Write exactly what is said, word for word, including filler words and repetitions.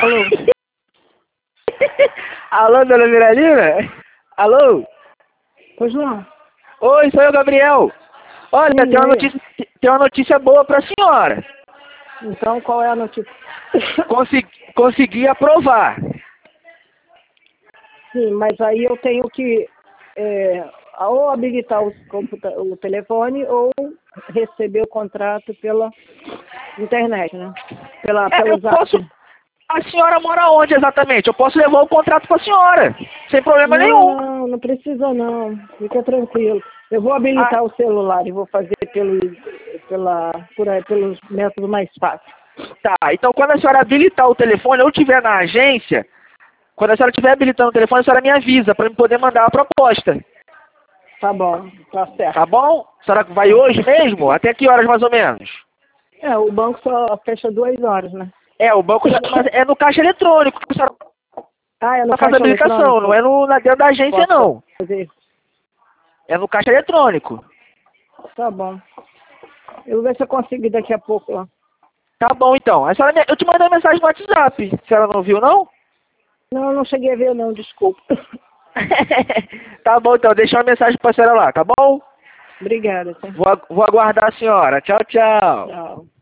Alô? Alô, dona Miralina? Alô? Pois não. Oi, sou eu, Gabriel. Olha, Sim, tem uma é. notícia, tem uma notícia boa pra senhora. Então, qual é a notícia? Consegui, consegui aprovar. Sim, mas aí eu tenho que é, ou habilitar o, computa o telefone ou receber o contrato pela internet, né? Pela, É, pelo eu zap. posso... A senhora mora onde exatamente? Eu posso levar o contrato pra senhora. Sem problema Não, nenhum. não, não precisa não. Fica tranquilo. Eu vou Ah, habilitar o celular e vou fazer pelo, pela, por aí, pelos métodos mais fáceis. tá. Então, quando a senhora habilitar o telefone ou estiver na agência, quando a senhora estiver habilitando o telefone, a senhora me avisa pra eu poder mandar a proposta. Tá bom, tá Tá certo. bom? A senhora vai hoje mesmo? Até que horas mais ou menos? É, o banco só fecha duas horas, né? É, o banco já... Mas é no caixa eletrônico que a senhora Ah, é no faz a caixa habilitação, não eletrônico? é no, na dentro da agência, Posso não. fazer? É no caixa eletrônico. Tá bom. Eu vou ver se eu consigo ir daqui a pouco lá. Tá bom, então. A senhora, me- eu te mandei uma mensagem no WhatsApp. A senhora não viu, não? Não, eu não cheguei a ver não, desculpa. Tá bom, então. Deixa uma mensagem pra senhora lá, tá bom? Obrigada, tá? Vou, agu- vou aguardar a senhora. Tchau, tchau. Tchau.